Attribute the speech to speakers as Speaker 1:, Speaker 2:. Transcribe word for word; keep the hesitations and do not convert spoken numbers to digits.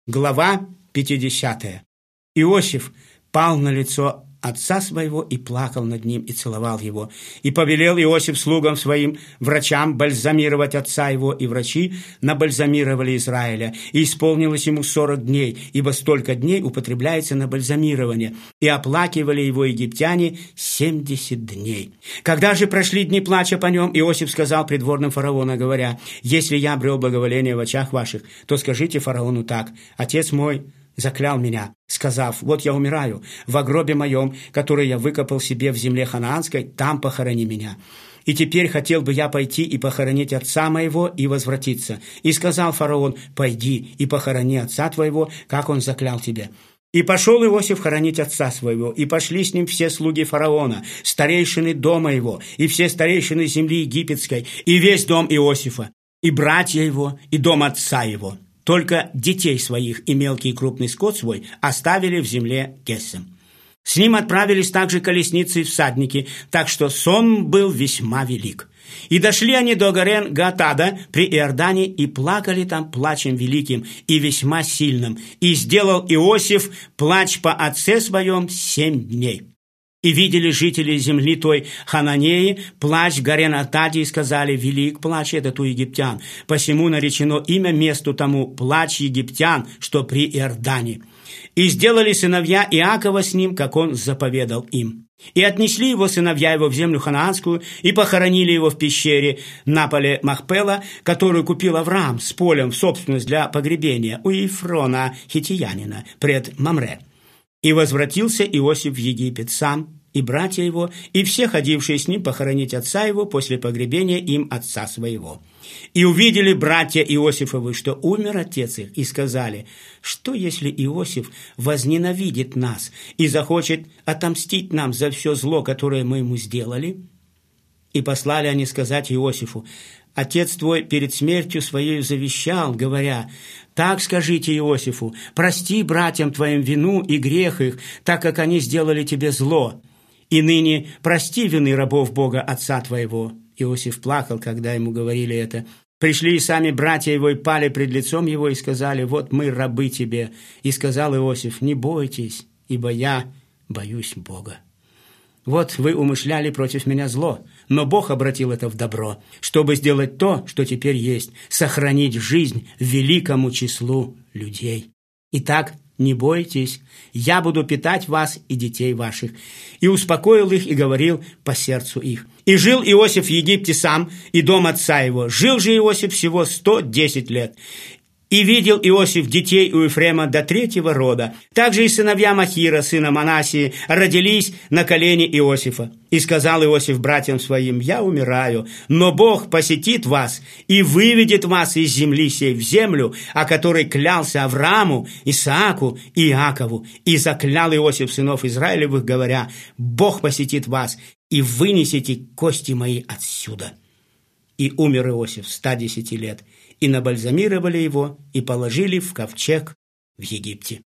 Speaker 1: Глава пятидесятая. Иосиф пал на лицо отца своего и плакал над ним, и целовал его. И повелел Иосиф слугам своим, врачам, бальзамировать отца его, и врачи набальзамировали Израиля. И исполнилось ему сорок дней, ибо столько дней употребляется на бальзамирование. И оплакивали его египтяне семьдесят дней. Когда же прошли дни плача по нем, Иосиф сказал придворным фараона, говоря: «Если я обрел благоволение в очах ваших, то скажите фараону так: отец мой заклял меня, сказав: вот я умираю, в гробе моем, который я выкопал себе в земле ханаанской, там похорони меня. И теперь хотел бы я пойти и похоронить отца моего и возвратиться. И сказал фараон: пойди и похорони отца твоего, как он заклял тебя». И пошел Иосиф хоронить отца своего, и пошли с ним все слуги фараона, старейшины дома его, и все старейшины земли египетской, и весь дом Иосифа, и братья его, и дом отца его. Только детей своих и мелкий и крупный скот свой оставили в земле Гессем. С ним отправились также колесницы и всадники, так что сон был весьма велик. И дошли они до горен Гаатада при Иордане, и плакали там плачем великим и весьма сильным. И сделал Иосиф плач по отце своем семь дней. И видели жители земли той Хананеи плач в горе Гаатаде, и сказали: велик плач этот у египтян, посему наречено имя месту тому плач египтян, что при Иордане. И сделали сыновья Иакова с ним, как он заповедал им. И отнесли его сыновья его в землю ханаанскую, и похоронили его в пещере на поле Махпела, которую купил Авраам с полем в собственность для погребения у Ефрона хитиянина пред Мамре. И возвратился Иосиф в Египет сам, и братья его, и все ходившие с ним похоронить отца его после погребения им отца своего. И увидели братья Иосифовы, что умер отец их, и сказали: что если Иосиф возненавидит нас и захочет отомстить нам за все зло, которое мы ему сделали? И послали они сказать Иосифу: отец твой перед смертью своей завещал, говоря: так скажите Иосифу: прости братьям твоим вину и грех их, так как они сделали тебе зло. И ныне прости вины рабов Бога отца твоего». Иосиф плакал, когда ему говорили это. Пришли и сами братья его, и пали пред лицом его, и сказали: вот мы рабы тебе. И сказал Иосиф: не бойтесь, ибо я боюсь Бога. Вот вы умышляли против меня зло, но Бог обратил это в добро, чтобы сделать то, что теперь есть, сохранить жизнь великому числу людей. Итак, не бойтесь, я буду питать вас и детей ваших. И успокоил их и говорил по сердцу их. И жил Иосиф в Египте сам, и дом отца его. Жил же Иосиф всего сто десять лет. И видел Иосиф детей у Ефрема до третьего рода. Также и сыновья Махира, сына Манасии, родились на колене Иосифа. И сказал Иосиф братьям своим: я умираю, но Бог посетит вас и выведет вас из земли сей в землю, о которой клялся Аврааму, Исааку и Иакову. И заклял Иосиф сынов Израилевых, говоря: Бог посетит вас, и вынесете кости мои отсюда. И умер Иосиф ста десяти лет, и набальзамировали его, и положили в ковчег в Египте.